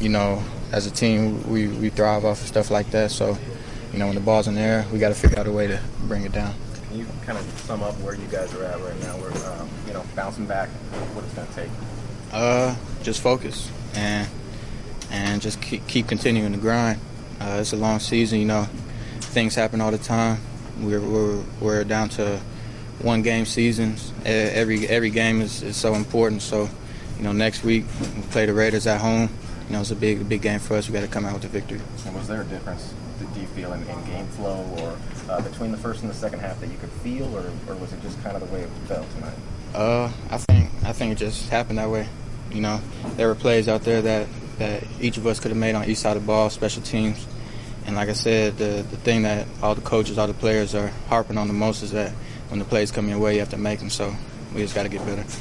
you know, as a team, we thrive off of stuff like that. So, you know, when the ball's in the air, we got to figure out a way to bring it down. Can you kind of sum up where you guys are at right now? We're, you know, bouncing back, what it's going to take? Just focus and just keep continuing to grind. It's a long season, you know. Things happen all the time. We're down to one game seasons. Every game is so important. So, you know, next week we play the Raiders at home. You know, it's a big game for us. We got to come out with a victory. And was there a difference, do you feel, in game flow or between the first and the second half that you could feel, or was it just kind of the way it felt tonight? I think it just happened that way. You know, there were plays out there that each of us could have made on each side of the ball, special teams. And like I said, the thing that all the coaches, all the players are harping on the most is that when the plays come your way, you have to make them. So we just got to get better.